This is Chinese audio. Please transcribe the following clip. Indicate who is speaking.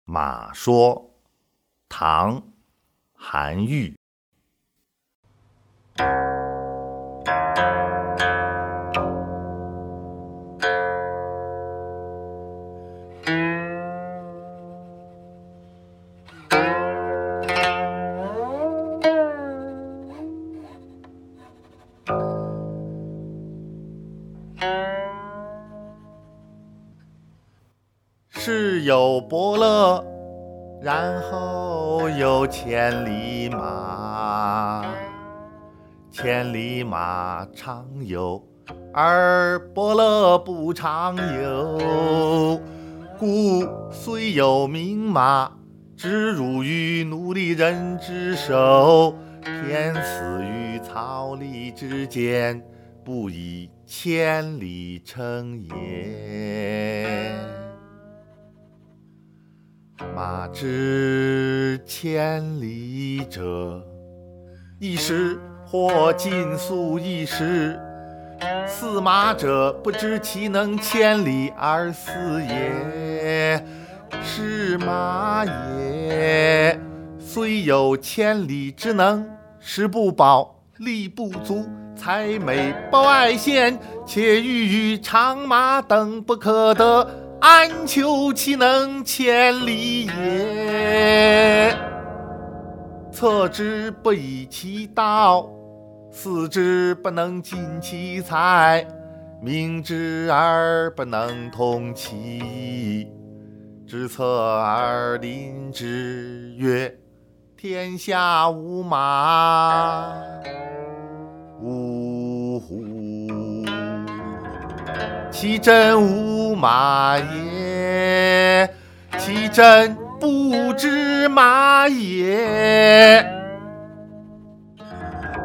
Speaker 1: 马说，唐·韩愈。是有伯乐，然后有千里马。千里马常有，而伯乐不常有。故虽有名马，只入于奴隶人之手，偏死于草里之间，不以千里称也。马之千里者，一时或尽速一时。驷马者，不知其能千里而死也。是马也，虽有千里之能，食不饱，力不足，才美不外见，且欲与长马等不可得，安求其能千里也？策之不以其道，思之不能尽其才，明之而不能通其意，知策而临之，曰：天下无马。呜呼！其真无马也，其真不知马也。